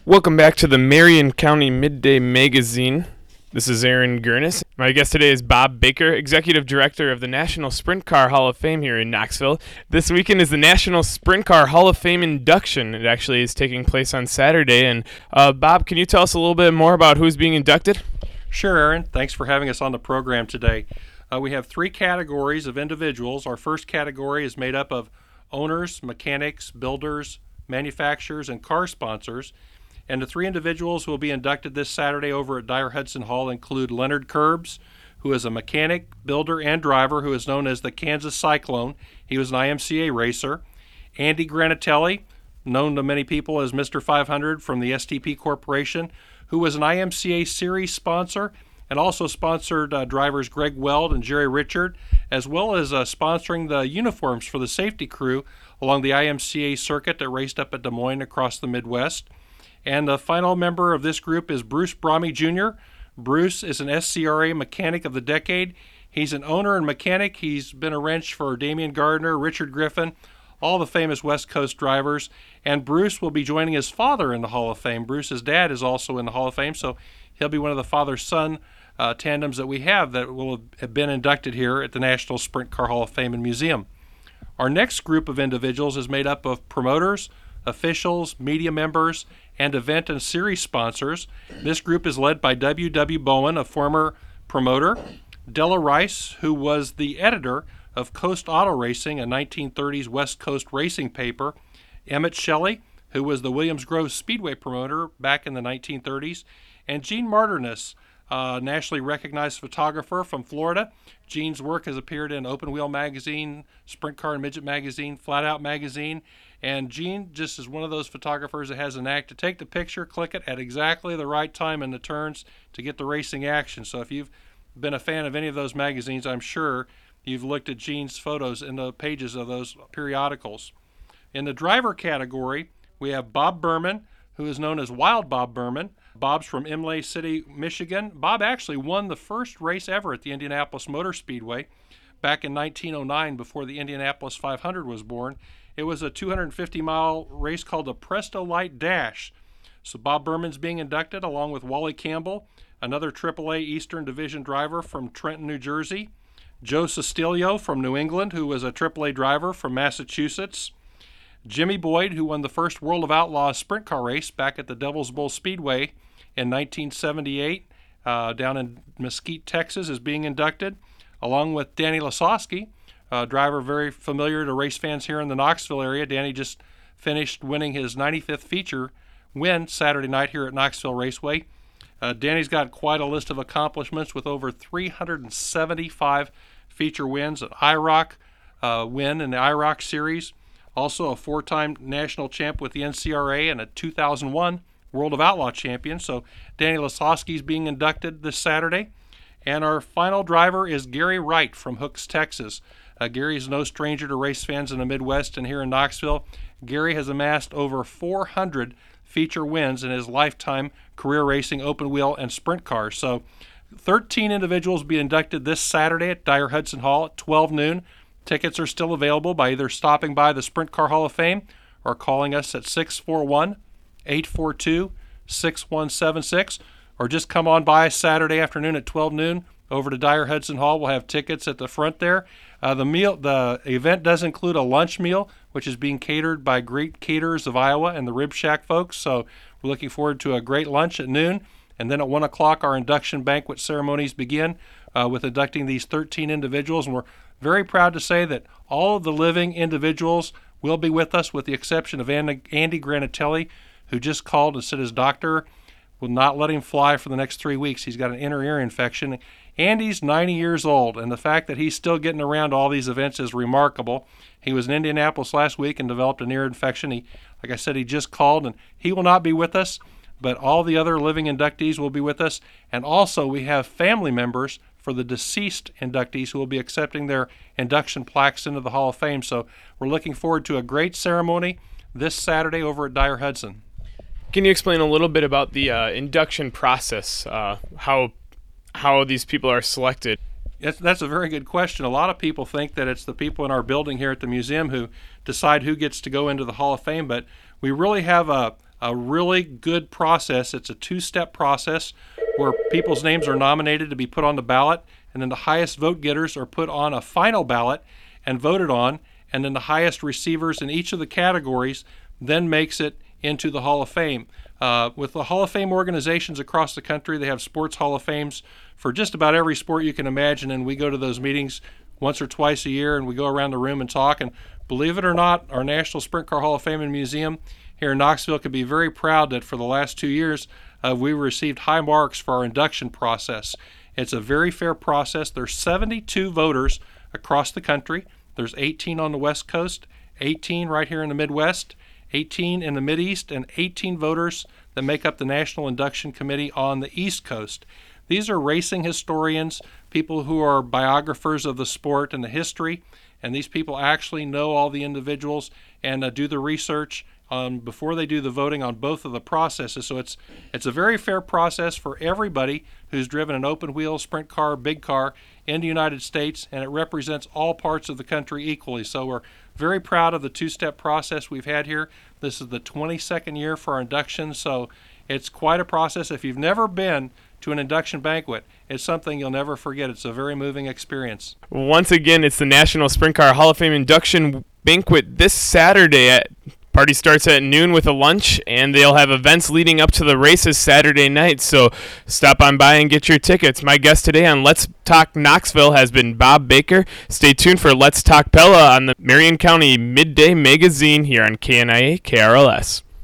Welcome back to the Marion County Midday Magazine. This is Aaron Gurnis. My guest today is Bob Baker, Executive Director of the National Sprint Car Hall of Fame here in Knoxville. This weekend is the National Sprint Car Hall of Fame induction. It actually is taking place on Saturday. And Bob, can you tell us a little bit more about who's being inducted? Sure, Aaron. Thanks for having us on the program today. We have three categories of individuals. Our first category is made up of owners, mechanics, builders, manufacturers, and car sponsors. And the three individuals who will be inducted this Saturday over at Dyer Hudson Hall include Leonard Curbs, who is a mechanic, builder, and driver who is known as the Kansas Cyclone. He was an IMCA racer. Andy Granatelli, known to many people as Mr. 500 from the STP Corporation, who was an IMCA series sponsor and also sponsored drivers Greg Weld and Jerry Richard, as well as sponsoring the uniforms for the safety crew along the IMCA circuit that raced up at Des Moines across the Midwest. And the final member of this group is Bruce Brahmy Jr. Bruce is an SCRA Mechanic of the Decade. He's an owner and mechanic. He's been a wrench for Damian Gardner, Richard Griffin, all the famous West Coast drivers. And Bruce will be joining his father in the Hall of Fame. Bruce's dad is also in the Hall of Fame, so he'll be one of the father-son tandems that we have that will have been inducted here at the National Sprint Car Hall of Fame and Museum. Our next group of individuals is made up of promoters, officials, media members, and event and series sponsors. This group is led by W.W. Bowen, a former promoter, Della Rice, who was the editor of Coast Auto Racing, a 1930s West Coast racing paper, Emmett Shelley, who was the Williams Grove Speedway promoter back in the 1930s, and Gene Martinez, a nationally recognized photographer from Florida. Gene's work has appeared in Open Wheel Magazine, Sprint Car and Midget Magazine, Flat Out Magazine, and Gene just is one of those photographers that has an knack to take the picture, click it at exactly the right time in the turns to get the racing action. So if you've been a fan of any of those magazines, I'm sure you've looked at Gene's photos in the pages of those periodicals. In the driver category, we have Bob Berman, who is known as Wild Bob Berman. Bob's from Imlay City, Michigan. Bob actually won the first race ever at the Indianapolis Motor Speedway back in 1909 before the Indianapolis 500 was born. It was a 250-mile race called the Presto Light Dash. So Bob Berman's being inducted along with Wally Campbell, another AAA Eastern Division driver from Trenton, New Jersey. Joe Sestilio from New England, who was a AAA driver from Massachusetts. Jimmy Boyd, who won the first World of Outlaws sprint car race back at the Devil's Bowl Speedway in 1978 down in Mesquite, Texas, is being inducted, along with Danny Lasowski, a driver very familiar to race fans here in the Knoxville area. Danny just finished winning his 95th feature win Saturday night here at Knoxville Raceway. Danny's got quite a list of accomplishments with over 375 feature wins, an IROC win in the IROC series, also a four-time national champ with the NCRA and a 2001 World of Outlaw champion. So Danny Lasowski is being inducted this Saturday. And our final driver is Gary Wright from Hooks, Texas. Gary is no stranger to race fans in the Midwest and here in Knoxville. Gary has amassed over 400 feature wins in his lifetime career racing open wheel and sprint cars. So 13 individuals will be inducted this Saturday at Dyer Hudson Hall at 12 noon. Tickets are still available by either stopping by the Sprint Car Hall of Fame or calling us at 641-842-6176, or just come on by Saturday afternoon at 12 noon over to Dyer Hudson Hall. We'll have tickets at the front there. The event does include a lunch meal, which is being catered by Great Caterers of Iowa and the Rib Shack folks. So we're looking forward to a great lunch at noon. And then at 1 o'clock, our induction banquet ceremonies begin with inducting these 13 individuals. And we're very proud to say that all of the living individuals will be with us, with the exception of Andy Granatelli, who just called and said his doctor will not let him fly for the next 3 weeks. He's got an inner ear infection. Andy's 90 years old, and the fact that he's still getting around to all these events is remarkable. He was in Indianapolis last week and developed an ear infection. Like I said, he just called, and he will not be with us, but all the other living inductees will be with us. And also we have family members for the deceased inductees who will be accepting their induction plaques into the Hall of Fame. So we're looking forward to a great ceremony this Saturday over at Dyer Hudson. Can you explain a little bit about the induction process, how these people are selected? That's a very good question. A lot of people think that it's the people in our building here at the museum who decide who gets to go into the Hall of Fame, but we really have a a really good process. It's a two-step process where people's names are nominated to be put on the ballot, and then the highest vote getters are put on a final ballot and voted on, and then the highest receivers in each of the categories then makes it into the Hall of Fame. With the Hall of Fame organizations across the country, they have sports Hall of Fames for just about every sport you can imagine, and we go to those meetings once or twice a year, and we go around the room and talk. And believe it or not, our National Sprint Car Hall of Fame and Museum here in Knoxville can be very proud that for the last 2 years, we received high marks for our induction process. It's a very fair process. There's 72 voters across the country. There's 18 on the West Coast, 18 right here in the Midwest, 18 in the Mideast, and 18 voters that make up the National Induction Committee on the East Coast. These are racing historians, people who are biographers of the sport and the history, and these people actually know all the individuals and do the research before they do the voting on both of the processes. So it's a very fair process for everybody who's driven an open wheel, sprint car, big car in the United States, and it represents all parts of the country equally. So we're very proud of the two-step process we've had here. This is the 22nd year for our induction, so it's quite a process. If you've never been to an induction banquet, it's something you'll never forget. It's a very moving experience. Once again, it's the National Sprint Car Hall of Fame induction banquet this Saturday. Party starts at noon with a lunch, and they'll have events leading up to the races Saturday night. So stop on by and get your tickets. My guest today on Let's Talk Knoxville has been Bob Baker. Stay tuned for Let's Talk Pella on the Marion County Midday Magazine here on KNIA KRLS.